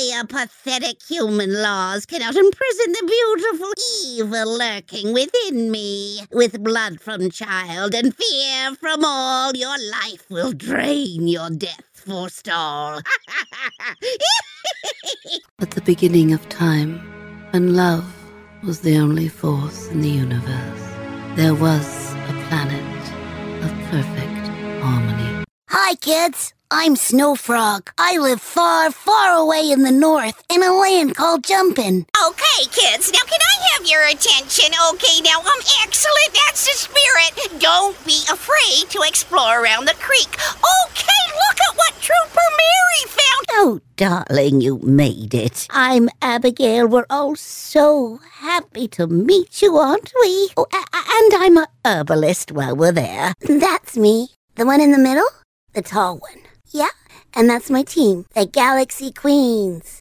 your pathetic human laws cannot imprison the beautiful evil lurking within me. With blood from child and fear from all, your life will drain your death forestall. At the beginning of time, when love was the only force in the universe, there was a planet of perfect harmony. Hi, kids. I'm Snowfrog. I live far, far away in the north in a land called Jumpin'. Okay, kids, now can I have your attention? Okay, now, excellent, that's the spirit. Don't be afraid to explore around the creek. Okay, look at what Trooper Mary found. Oh, darling, you made it. I'm Abigail. We're all so happy to meet you, aren't we? Oh, and I'm a herbalist while we're there. That's me. The one in the middle? The tall one. Yeah, and that's my team, the Galaxy Queens.